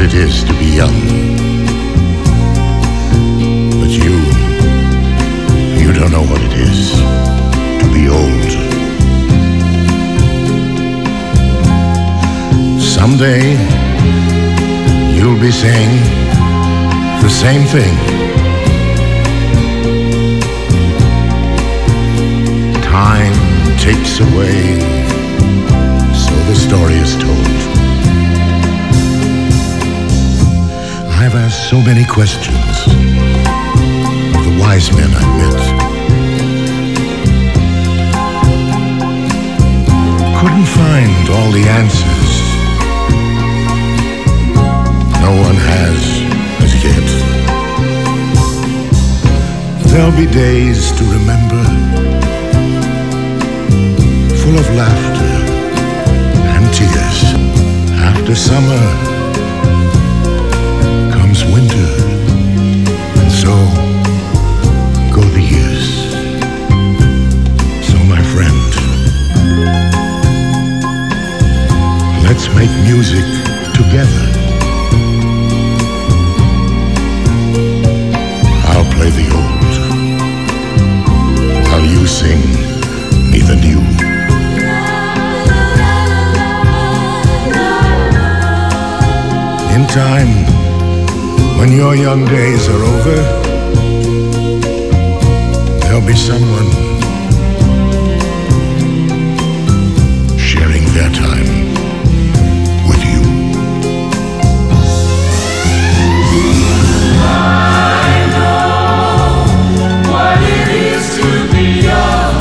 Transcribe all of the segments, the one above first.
it is to be young. But you don't know what it is to be old. Someday you'll be saying the same thing. Time takes away, so the story is told. I've asked so many questions of the wise men I've met. Couldn't find all the answers. No one has as yet. There'll be days to remember, full of laughter and tears. After summer comes winter, and so go the years. So my friend, let's make music together. I'll play the old while you sing me the new. In time, when your young days are over, there'll be someone sharing their time with you. I know what it is to be young,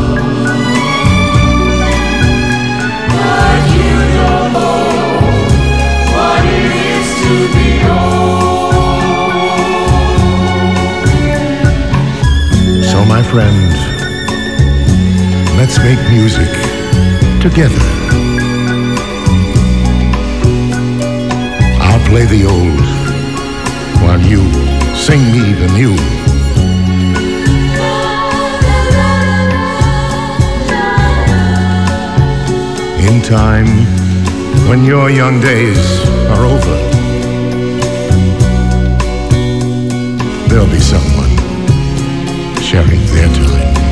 but you don't know what it is to be old. So my friend, let's make music together. I'll play the old while you sing me the new. In time, when your young days are over, there'll be someone sharing their time